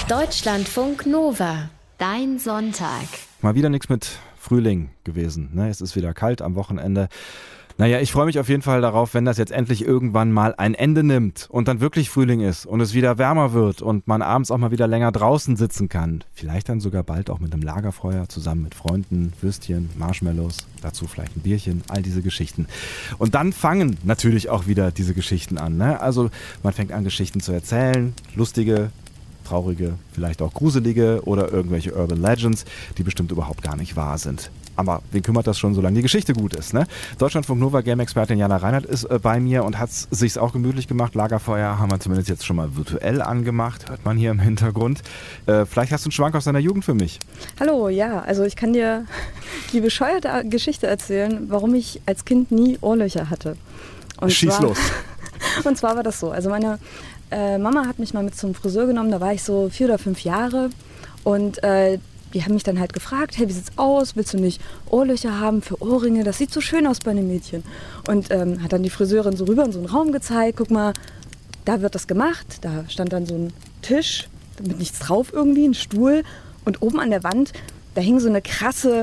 Deutschlandfunk Nova. Dein Sonntag. Mal wieder nichts mit Frühling gewesen. Ne? Es ist wieder kalt am Wochenende. Naja, ich freue mich auf jeden Fall darauf, wenn das jetzt endlich irgendwann mal ein Ende nimmt und dann wirklich Frühling ist und es wieder wärmer wird und man abends auch mal wieder länger draußen sitzen kann. Vielleicht dann sogar bald auch mit einem Lagerfeuer zusammen mit Freunden, Würstchen, Marshmallows, dazu vielleicht ein Bierchen, all diese Geschichten. Und dann fangen natürlich auch wieder diese Geschichten an. Ne? Also man fängt an, Geschichten zu erzählen, lustige, traurige, vielleicht auch gruselige oder irgendwelche Urban Legends, die bestimmt überhaupt gar nicht wahr sind. Aber wen kümmert das schon, solange die Geschichte gut ist, ne? Deutschlandfunk Nova Game-Expertin Jana Reinhardt ist bei mir und hat es sich auch gemütlich gemacht. Lagerfeuer haben wir zumindest jetzt schon mal virtuell angemacht, hört man hier im Hintergrund. Vielleicht hast du einen Schwank aus deiner Jugend für mich. Hallo, ja, also ich kann dir die bescheuerte Geschichte erzählen, warum ich als Kind nie Ohrlöcher hatte. Und Schieß los. Und zwar war das so, also meine Mama hat mich mal mit zum Friseur genommen, da war ich so 4 oder 5 Jahre und die haben mich dann halt gefragt, hey, wie sieht's aus, willst du nicht Ohrlöcher haben für Ohrringe, das sieht so schön aus bei einem Mädchen. Und hat dann die Friseurin so rüber in so einen Raum gezeigt, guck mal, da wird das gemacht, da stand dann so ein Tisch mit nichts drauf irgendwie, ein Stuhl und oben an der Wand, da hing so eine krasse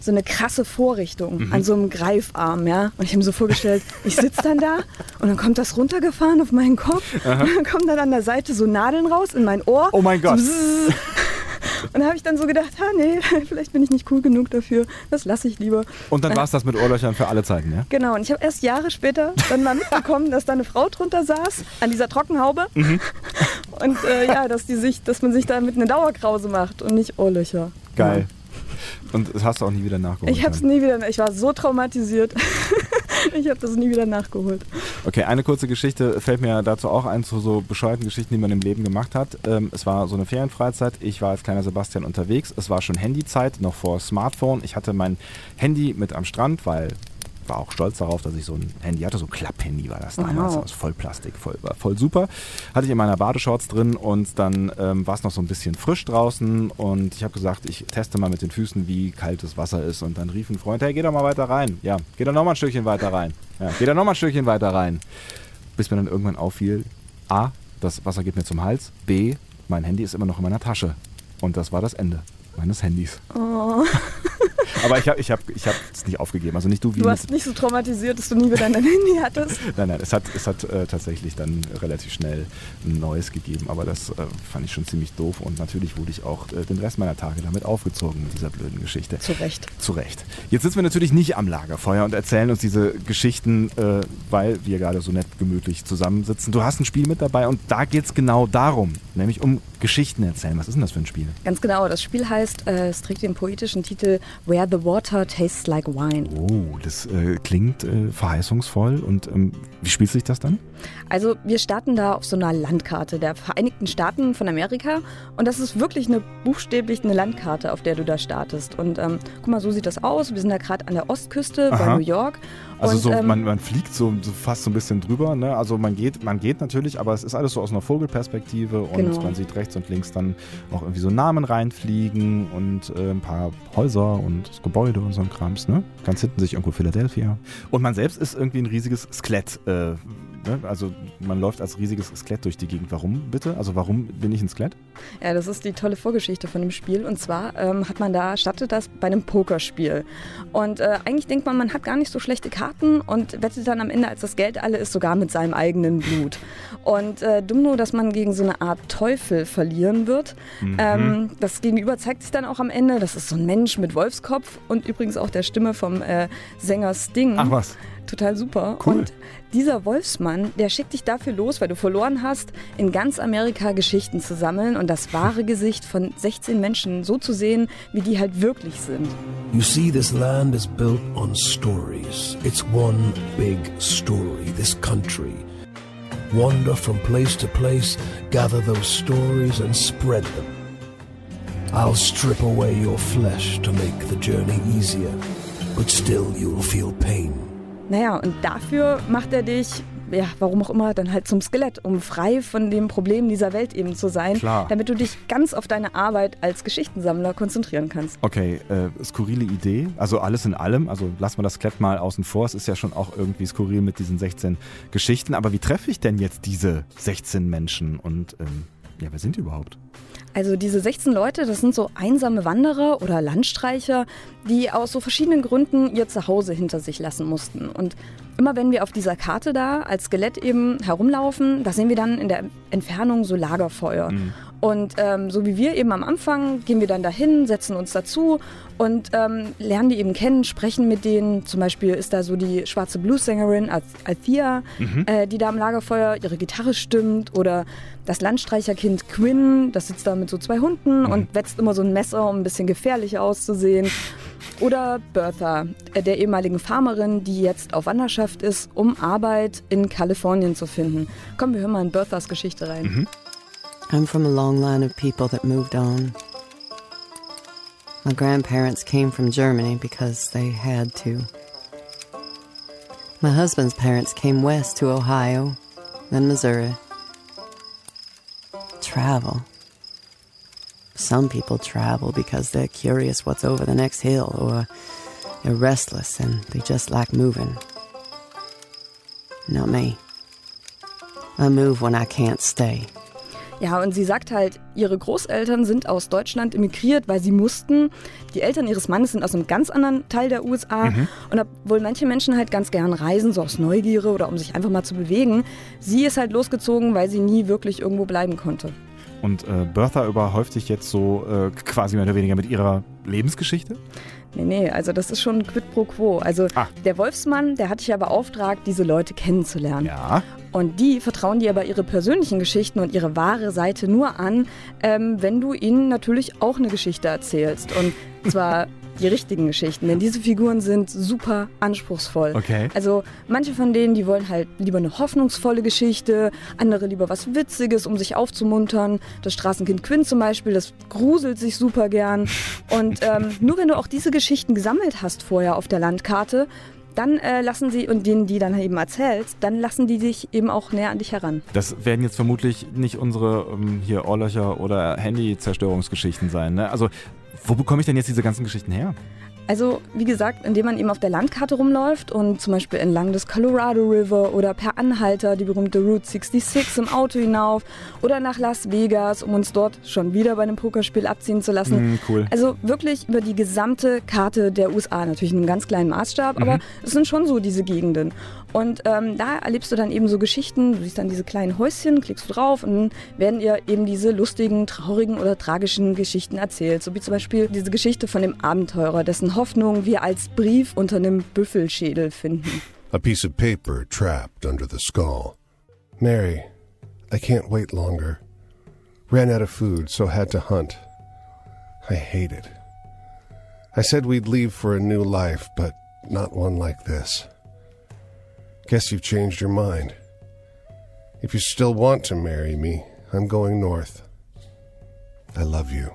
Vorrichtung an so einem Greifarm, ja. Und ich habe mir so vorgestellt, ich sitze dann da und dann kommt das runtergefahren auf meinen Kopf. Aha. Und dann kommen dann an der Seite so Nadeln raus in mein Ohr. Oh mein Gott. So und da habe ich dann so gedacht, nee, vielleicht bin ich nicht cool genug dafür, das lasse ich lieber. Und dann war es das mit Ohrlöchern für alle Zeiten, ja? Genau, und ich habe erst Jahre später dann mal mitbekommen, dass da eine Frau drunter saß, an dieser Trockenhaube. Mhm. Und dass man sich damit eine Dauerkrause macht und nicht Ohrlöcher. Geil. Ja. Und das hast du auch nie wieder nachgeholt? Ich war so traumatisiert. Ich habe das nie wieder nachgeholt. Okay, eine kurze Geschichte fällt mir dazu auch ein, zu so bescheuerten Geschichten, die man im Leben gemacht hat. Es war so eine Ferienfreizeit, ich war als kleiner Sebastian unterwegs, es war schon Handyzeit, noch vor Smartphone. Ich hatte mein Handy mit am Strand, weil war auch stolz darauf, dass ich so ein Handy hatte, so ein Klapp-Handy war das damals, aus Vollplastik, war voll super. Hatte ich in meiner Badeshorts drin und dann war es noch so ein bisschen frisch draußen und ich habe gesagt, ich teste mal mit den Füßen, wie kalt das Wasser ist und dann rief ein Freund, hey, geh doch mal weiter rein. Ja, geh doch noch mal ein Stückchen weiter rein. Ja, geh doch noch mal ein Stückchen weiter rein. Bis mir dann irgendwann auffiel, A, das Wasser geht mir zum Hals, B, mein Handy ist immer noch in meiner Tasche. Und das war das Ende meines Handys. Oh. Aber ich hab es nicht aufgegeben. Also nicht du wie. Du warst nicht so traumatisiert, dass du nie wieder dein Handy hattest? Nein, es hat tatsächlich dann relativ schnell ein neues gegeben. Aber das fand ich schon ziemlich doof. Und natürlich wurde ich auch den Rest meiner Tage damit aufgezogen mit dieser blöden Geschichte. Zu Recht. Jetzt sitzen wir natürlich nicht am Lagerfeuer und erzählen uns diese Geschichten, weil wir gerade so nett gemütlich zusammensitzen. Du hast ein Spiel mit dabei und da geht es genau darum. Nämlich um Geschichten erzählen. Was ist denn das für ein Spiel? Ganz genau. Das Spiel heißt, es trägt den poetischen Titel Where the Water Tastes Like Wine. Oh, das klingt verheißungsvoll. Und wie spielt sich das dann? Also wir starten da auf so einer Landkarte der Vereinigten Staaten von Amerika. Und das ist wirklich buchstäblich eine Landkarte, auf der du da startest. Und guck mal, so sieht das aus. Wir sind da gerade an der Ostküste bei New York. Also und, man fliegt so fast so ein bisschen drüber, ne? Also man geht natürlich, aber es ist alles so aus einer Vogelperspektive und man sieht rechts und links dann auch irgendwie so Namen reinfliegen und ein paar Häuser und Gebäude und so ein Krams, ne? Ganz hinten sich irgendwo Philadelphia. Und man selbst ist irgendwie ein riesiges Skelett, ne? Also man läuft als riesiges Skelett durch die Gegend. Warum bitte? Also warum bin ich ein Skelett? Ja, das ist die tolle Vorgeschichte von dem Spiel. Und zwar startet das bei einem Pokerspiel. Und eigentlich denkt man hat gar nicht so schlechte Karten und wettet dann am Ende, als das Geld alle ist, sogar mit seinem eigenen Blut. Und dumm nur, dass man gegen so eine Art Teufel verlieren wird. Mhm. Das Gegenüber zeigt sich dann auch am Ende. Das ist so ein Mensch mit Wolfskopf und übrigens auch der Stimme vom Sänger Sting. Ach was. Total super. Cool. Und dieser Wolfsmann, der schickt dich dafür los, weil du verloren hast, in ganz Amerika Geschichten zu sammeln und das wahre Gesicht von 16 Menschen so zu sehen, wie die halt wirklich sind. You see, this land is built on stories. It's one big story, this country. Wander from place to place, gather those stories and spread them. I'll strip away your flesh to make the journey easier, but still you'll feel pain. Naja, und dafür macht er dich, ja, warum auch immer, dann halt zum Skelett, um frei von den Problemen dieser Welt eben zu sein. Klar. Damit du dich ganz auf deine Arbeit als Geschichtensammler konzentrieren kannst. Okay, skurrile Idee, also alles in allem, also lassen wir das Skelett mal außen vor, es ist ja schon auch irgendwie skurril mit diesen 16 Geschichten, aber wie treffe ich denn jetzt diese 16 Menschen und wer sind die überhaupt? Also diese 16 Leute, das sind so einsame Wanderer oder Landstreicher, die aus so verschiedenen Gründen ihr Zuhause hinter sich lassen mussten. Und immer wenn wir auf dieser Karte da als Skelett eben herumlaufen, da sehen wir dann in der Entfernung so Lagerfeuer. Und so wie wir eben am Anfang, gehen wir dann dahin, setzen uns dazu und lernen die eben kennen, sprechen mit denen. Zum Beispiel ist da so die schwarze Bluessängerin Althea, die da am Lagerfeuer ihre Gitarre stimmt. Oder das Landstreicherkind Quinn, das sitzt da mit so 2 Hunden und wetzt immer so ein Messer, um ein bisschen gefährlicher auszusehen. Oder Bertha, der ehemaligen Farmerin, die jetzt auf Wanderschaft ist, um Arbeit in Kalifornien zu finden. Komm, wir hören mal in Berthas Geschichte rein. I'm from a long line of people that moved on. My grandparents came from Germany because they had to. My husband's parents came west to Ohio, then Missouri. Travel. Some people travel because they're curious what's over the next hill, or they're restless and they just like moving. Not me. I move when I can't stay. Ja, und sie sagt halt, ihre Großeltern sind aus Deutschland emigriert, weil sie mussten. Die Eltern ihres Mannes sind aus einem ganz anderen Teil der USA. Und obwohl manche Menschen halt ganz gern reisen, so aus Neugierde oder um sich einfach mal zu bewegen, sie ist halt losgezogen, weil sie nie wirklich irgendwo bleiben konnte. Und Bertha überhäuft dich jetzt so quasi mehr oder weniger mit ihrer Lebensgeschichte? Nee, also das ist schon quid pro quo. Also der Wolfsmann, der hat dich ja beauftragt, diese Leute kennenzulernen. Ja. Und die vertrauen dir aber ihre persönlichen Geschichten und ihre wahre Seite nur an, wenn du ihnen natürlich auch eine Geschichte erzählst. Und zwar die richtigen Geschichten, denn diese Figuren sind super anspruchsvoll. Okay. Also manche von denen, die wollen halt lieber eine hoffnungsvolle Geschichte, andere lieber was Witziges, um sich aufzumuntern. Das Straßenkind Quinn zum Beispiel, das gruselt sich super gern. Und nur wenn du auch diese Geschichten gesammelt hast vorher auf der Landkarte, dann lassen sie, und denen die dann eben erzählst, dann lassen die dich eben auch näher an dich heran. Das werden jetzt vermutlich nicht unsere hier Ohrlöcher oder Handy-Zerstörungsgeschichten sein, ne? Also wo bekomme ich denn jetzt diese ganzen Geschichten her? Also, wie gesagt, indem man eben auf der Landkarte rumläuft und zum Beispiel entlang des Colorado River oder per Anhalter die berühmte Route 66 im Auto hinauf oder nach Las Vegas, um uns dort schon wieder bei einem Pokerspiel abziehen zu lassen. Cool. Also wirklich über die gesamte Karte der USA, natürlich in einem ganz kleinen Maßstab, aber es sind schon so diese Gegenden. Und da erlebst du dann eben so Geschichten, du siehst dann diese kleinen Häuschen, klickst du drauf und dann werden ihr eben diese lustigen, traurigen oder tragischen Geschichten erzählt. So wie zum Beispiel diese Geschichte von dem Abenteurer, dessen Hoffnung wir als Brief unter einem Büffelschädel finden. A piece of paper trapped under the skull. Mary, I can't wait longer. Ran out of food, so had to hunt. I hate it. I said we'd leave for a new life, but not one like this. Guess you've changed your mind. If you still want to marry me, I'm going north. I love you.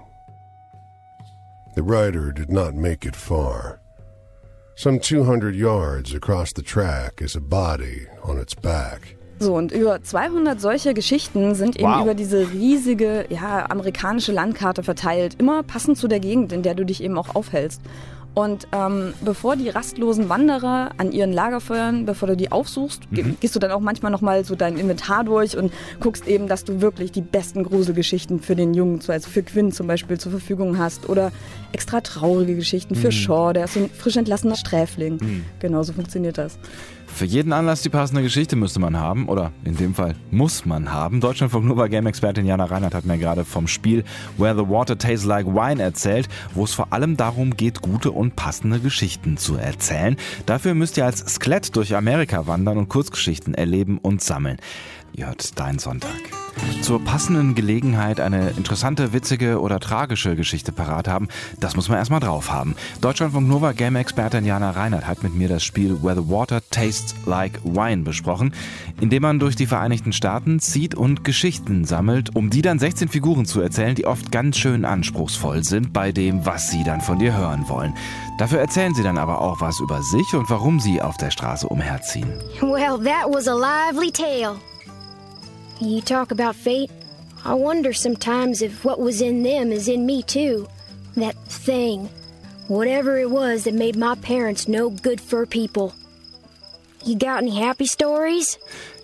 The rider did not make it far. Some 200 yards across the track is a body on its back. So, und über 200 solcher Geschichten sind eben über diese riesige, amerikanische Landkarte verteilt. Immer passend zu der Gegend, in der du dich eben auch aufhältst. Und bevor die rastlosen Wanderer an ihren Lagerfeuern, bevor du die aufsuchst, gehst du dann auch manchmal nochmal so dein Inventar durch und guckst eben, dass du wirklich die besten Gruselgeschichten für den Jungen, also für Quinn zum Beispiel, zur Verfügung hast. Oder extra traurige Geschichten für Shaw, der ist so ein frisch entlassener Sträfling. Genau, so funktioniert das. Für jeden Anlass die passende Geschichte müsste man haben, oder in dem Fall muss man haben. Deutschlandfunk Nova Game-Expertin Jana Reinhardt hat mir gerade vom Spiel Where the Water Tastes Like Wine erzählt, wo es vor allem darum geht, gute und passende Geschichten zu erzählen. Dafür müsst ihr als Skelett durch Amerika wandern und Kurzgeschichten erleben und sammeln. Ihr hört Dein Sonntag. Zur passenden Gelegenheit eine interessante, witzige oder tragische Geschichte parat haben, das muss man erstmal drauf haben. Deutschlandfunk Nova Game-Expertin Jana Reinhardt hat mit mir das Spiel Where the Water Tastes Like Wine besprochen, in dem man durch die Vereinigten Staaten zieht und Geschichten sammelt, um die dann 16 Figuren zu erzählen, die oft ganz schön anspruchsvoll sind bei dem, was sie dann von dir hören wollen. Dafür erzählen sie dann aber auch was über sich und warum sie auf der Straße umherziehen. Well, that was a lively tale. You talk about fate. I wonder sometimes if what was in them is in me too. That thing. Whatever it was that made my parents no good for people. You got any happy stories?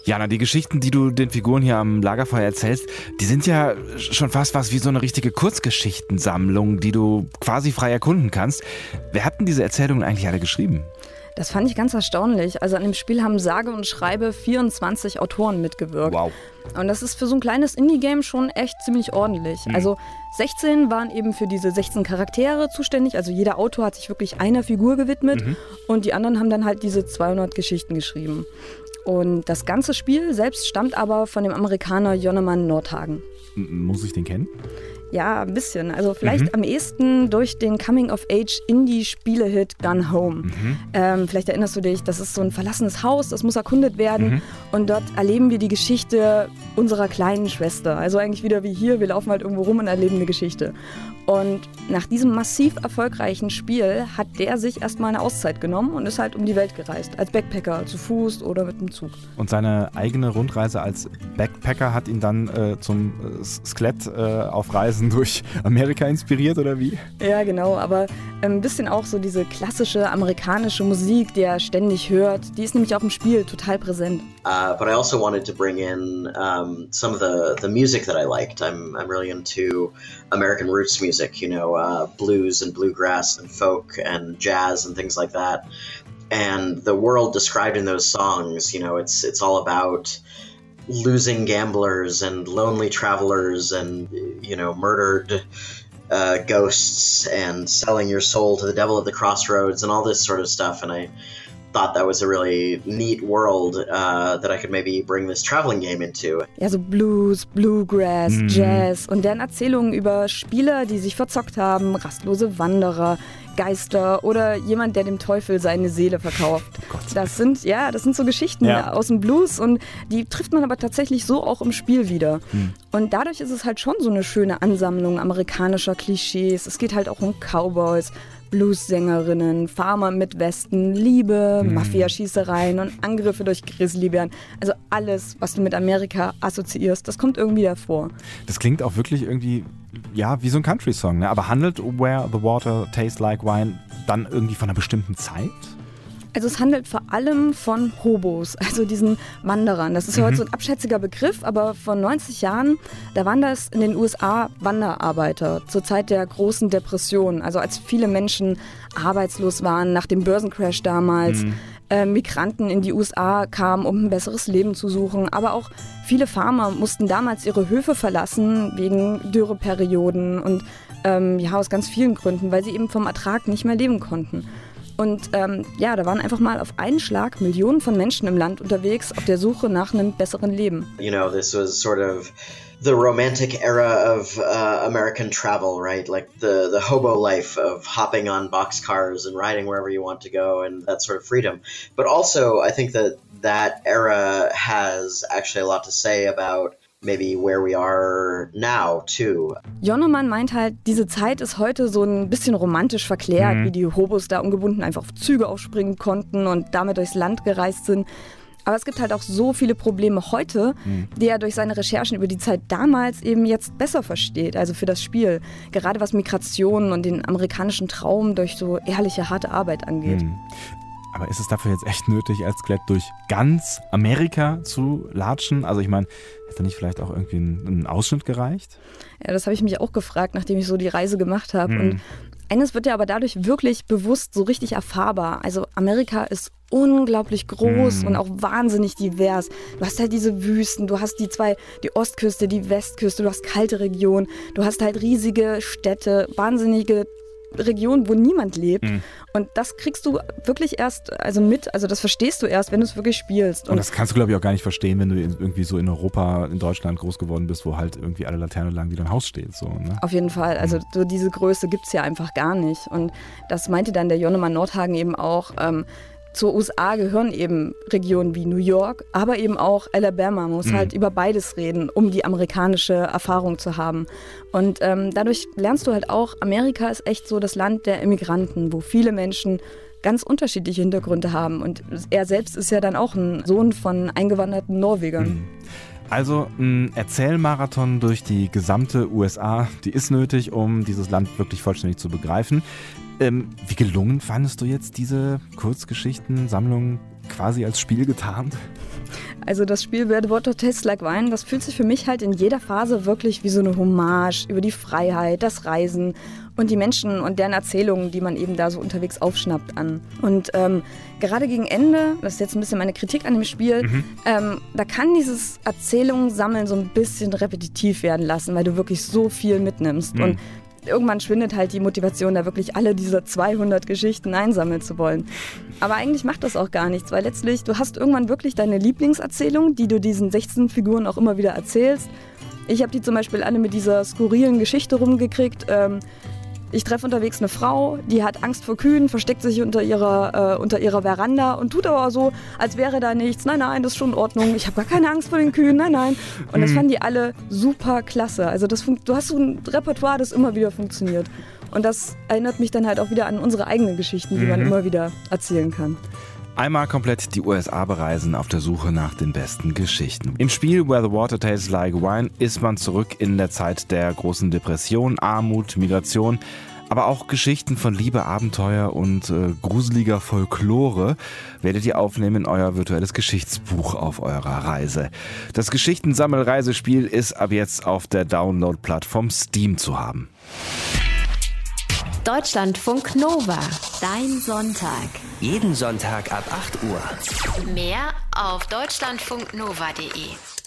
Jana, die Geschichten, die du den Figuren hier am Lagerfeuer erzählst, die sind ja schon fast was wie so eine richtige Kurzgeschichtensammlung, die du quasi frei erkunden kannst. Wer hat denn diese Erzählungen eigentlich alle geschrieben? Das fand ich ganz erstaunlich. Also an dem Spiel haben sage und schreibe 24 Autoren mitgewirkt. Wow. Und das ist für so ein kleines Indie-Game schon echt ziemlich ordentlich. Also 16 waren eben für diese 16 Charaktere zuständig. Also jeder Autor hat sich wirklich einer Figur gewidmet. Und die anderen haben dann halt diese 200 Geschichten geschrieben. Und das ganze Spiel selbst stammt aber von dem Amerikaner Jonnemann Nordhagen. Muss ich den kennen? Ja, ein bisschen. Also vielleicht am ehesten durch den Coming-of-Age-Indie-Spiele-Hit Gone Home. Vielleicht erinnerst du dich, das ist so ein verlassenes Haus, das muss erkundet werden. Und dort erleben wir die Geschichte unserer kleinen Schwester. Also eigentlich wieder wie hier, wir laufen halt irgendwo rum und erleben eine Geschichte. Und nach diesem massiv erfolgreichen Spiel hat der sich erstmal eine Auszeit genommen und ist halt um die Welt gereist. Als Backpacker, zu Fuß oder mit dem Zug. Und seine eigene Rundreise als Backpacker hat ihn dann zum Skelett auf Reisen durch Amerika inspiriert, oder wie? Ja, genau. Aber ein bisschen auch so diese klassische amerikanische Musik, die er ständig hört. Die ist nämlich auch im Spiel total präsent. But I also wanted to bring in some of the music that I liked. I'm really into American roots music, you know, blues and bluegrass and folk and jazz and things like that. And the world described in those songs, you know, it's all about losing gamblers and lonely travelers and, you know, murdered ghosts and selling your soul to the devil at the crossroads and all this sort of stuff. And I thought that was a really neat world that I could maybe bring this traveling game into. Ja, so Blues, Bluegrass, Jazz und deren Erzählungen über Spieler, die sich verzockt haben, rastlose Wanderer, Geister oder jemand, der dem Teufel seine Seele verkauft. Oh Das sind so Geschichten aus dem Blues und die trifft man aber tatsächlich so auch im Spiel wieder. Und dadurch ist es halt schon so eine schöne Ansammlung amerikanischer Klischees. Es geht halt auch um Cowboys, Blues-Sängerinnen, Farmer mit Westen, Liebe, Mafia-Schießereien und Angriffe durch Grizzlybären. Also alles, was du mit Amerika assoziierst, das kommt irgendwie davor. Das klingt auch wirklich irgendwie, ja, wie so ein Country-Song, ne? Aber handelt Where the Water Tastes Like Wine dann irgendwie von einer bestimmten Zeit? Also es handelt vor allem von Hobos, also diesen Wanderern. Das ist ja heute so ein abschätziger Begriff, aber vor 90 Jahren, da waren das in den USA Wanderarbeiter zur Zeit der großen Depression. Also als viele Menschen arbeitslos waren nach dem Börsencrash damals, Migranten in die USA kamen, um ein besseres Leben zu suchen. Aber auch viele Farmer mussten damals ihre Höfe verlassen wegen Dürreperioden und aus ganz vielen Gründen, weil sie eben vom Ertrag nicht mehr leben konnten. Und da waren einfach mal auf einen Schlag Millionen von Menschen im Land unterwegs auf der Suche nach einem besseren Leben. You know, this was sort of the romantic era of American travel, right? Like the hobo life of hopping on boxcars and riding wherever you want to go and that sort of freedom. But also, I think that era has actually a lot to say about maybe where we are now, too. Jonnemann meint halt, diese Zeit ist heute so ein bisschen romantisch verklärt, wie die Hobos da ungebunden einfach auf Züge aufspringen konnten und damit durchs Land gereist sind. Aber es gibt halt auch so viele Probleme heute, die er durch seine Recherchen über die Zeit damals eben jetzt besser versteht, also für das Spiel. Gerade was Migration und den amerikanischen Traum durch so ehrliche, harte Arbeit angeht. Aber ist es dafür jetzt echt nötig, als Skelett durch ganz Amerika zu latschen? Also ich meine, hätte nicht vielleicht auch irgendwie ein Ausschnitt gereicht? Ja, das habe ich mich auch gefragt, nachdem ich so die Reise gemacht habe. Und eines wird ja aber dadurch wirklich bewusst so richtig erfahrbar. Also Amerika ist unglaublich groß und auch wahnsinnig divers. Du hast halt diese Wüsten, du hast die Ostküste, die Westküste, du hast kalte Regionen, du hast halt riesige Städte, wahnsinnige Regionen, wo niemand lebt. Und das kriegst du wirklich erst das verstehst du erst, wenn du es wirklich spielst. Und das kannst du, glaube ich, auch gar nicht verstehen, wenn du irgendwie so in Europa, in Deutschland groß geworden bist, wo halt irgendwie alle Laternen lang wieder ein Haus steht. So, ne? Auf jeden Fall. Also so diese Größe gibt es ja einfach gar nicht. Und das meinte dann der Jonnemann Nordhagen eben auch. Zur USA gehören eben Regionen wie New York, aber eben auch Alabama. Man muss halt über beides reden, um die amerikanische Erfahrung zu haben. Und dadurch lernst du halt auch, Amerika ist echt so das Land der Immigranten, wo viele Menschen ganz unterschiedliche Hintergründe haben. Und er selbst ist ja dann auch ein Sohn von eingewanderten Norwegern. Also ein Erzählmarathon durch die gesamte USA, die ist nötig, um dieses Land wirklich vollständig zu begreifen. Wie gelungen fandest du jetzt diese Kurzgeschichtensammlung quasi als Spiel getarnt? Also das Spiel Where the Water Tastes Like Wine, das fühlt sich für mich halt in jeder Phase wirklich wie so eine Hommage über die Freiheit, das Reisen und die Menschen und deren Erzählungen, die man eben da so unterwegs aufschnappt an. Und gerade gegen Ende, das ist jetzt ein bisschen meine Kritik an dem Spiel, da kann dieses Erzählungssammeln so ein bisschen repetitiv werden lassen, weil du wirklich so viel mitnimmst. Und irgendwann schwindet halt die Motivation, da wirklich alle diese 200 Geschichten einsammeln zu wollen. Aber eigentlich macht das auch gar nichts, weil letztlich, du hast irgendwann wirklich deine Lieblingserzählung, die du diesen 16 Figuren auch immer wieder erzählst. Ich habe die zum Beispiel alle mit dieser skurrilen Geschichte rumgekriegt. Ich treffe unterwegs eine Frau, die hat Angst vor Kühen, versteckt sich unter ihrer Veranda und tut aber so, als wäre da nichts. Nein, das ist schon in Ordnung. Ich habe gar keine Angst vor den Kühen, nein. Und das fanden die alle super klasse. Also du hast so ein Repertoire, das immer wieder funktioniert. Und das erinnert mich dann halt auch wieder an unsere eigenen Geschichten, die man immer wieder erzählen kann. Einmal komplett die USA bereisen auf der Suche nach den besten Geschichten. Im Spiel Where the Water Tastes Like Wine ist man zurück in der Zeit der großen Depression, Armut, Migration, aber auch Geschichten von Liebe, Abenteuer und gruseliger Folklore werdet ihr aufnehmen in euer virtuelles Geschichtsbuch auf eurer Reise. Das Geschichtensammelreisespiel ist ab jetzt auf der Download-Plattform Steam zu haben. Deutschlandfunk Nova, dein Sonntag. Jeden Sonntag ab 8 Uhr. Mehr auf deutschlandfunknova.de.